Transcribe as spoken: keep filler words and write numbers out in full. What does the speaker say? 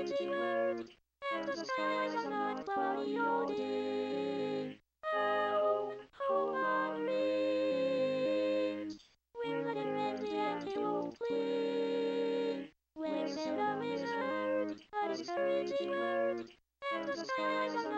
serenity word, and the skies are not cloudy all day. Oh, home on range, where the red and antelope play, where seldom is heard a discouraging word, and the skies are